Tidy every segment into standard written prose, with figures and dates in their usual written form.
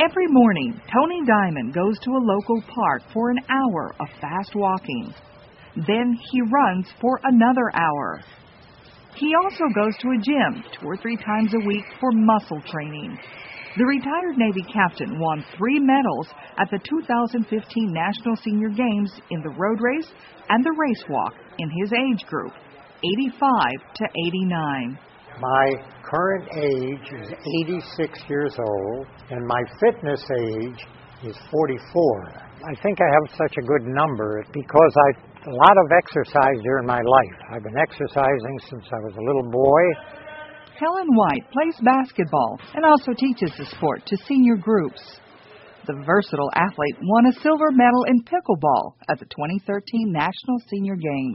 Every morning, Tony Diamond goes to a local park for an hour of fast walking. Then he runs for another hour. He also goes to a gym 2 or 3 times a week for muscle training. The retired Navy captain won 3 medals at the 2015 National Senior Games in the road race and the race walk in his age group, 85 to 89. My current age is 86 years old, and my fitness age is 44. I think I have such a good number because a lot of exercise during my life. I've been exercising since I was a little boy. Helen White plays basketball and also teaches the sport to senior groups. The versatile athlete won a silver medal in pickleball at the 2013 National Senior Games.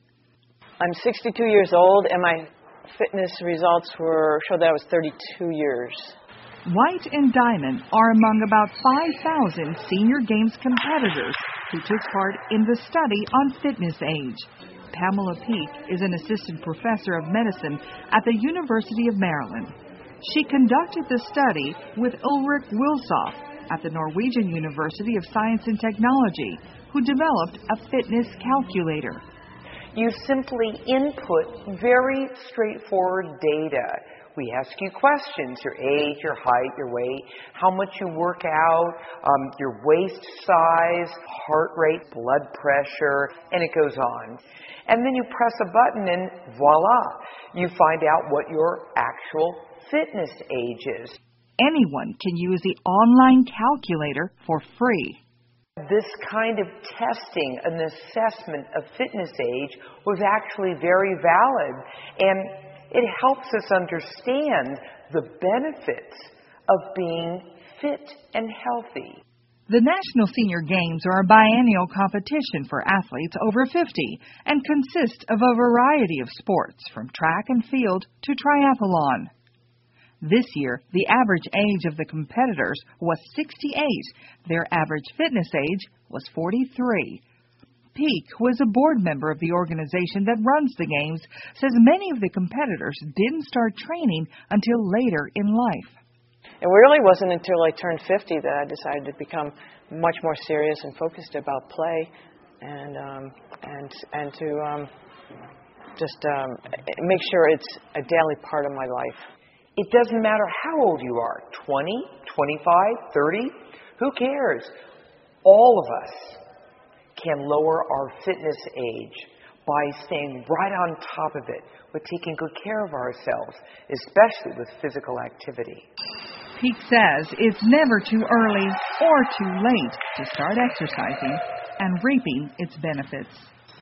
I'm 62 years old, and my fitness results showed that I was 32 years. White and Diamond are among about 5,000 Senior Games competitors who took part in the study on fitness age. Pamela Peak is an assistant professor of medicine at the University of Maryland. She conducted the study with Ulrich Wilsoff at the Norwegian University of Science and Technology, who developed a fitness calculator. You simply input very straightforward data. We ask you questions: your age, your height, your weight, how much you work out, your waist size, heart rate, blood pressure, and it goes on. And then you press a button and voila, you find out what your actual fitness age is. Anyone can use the online calculator for free. This kind of testing, an assessment of fitness age, was actually very valid, and it helps us understand the benefits of being fit and healthy. The National Senior Games are a biennial competition for athletes over 50 and consist of a variety of sports, from track and field to triathlon. This year, the average age of the competitors was 68. Their average fitness age was 43. Peak, who is a board member of the organization that runs the games, says many of the competitors didn't start training until later in life. It really wasn't until I turned 50 that I decided to become much more serious and focused about play and to make sure it's a daily part of my life. It doesn't matter how old you are, 20, 25, 30, who cares? All of us can lower our fitness age by staying right on top of it, with taking good care of ourselves, especially with physical activity. Peak says it's never too early or too late to start exercising and reaping its benefits.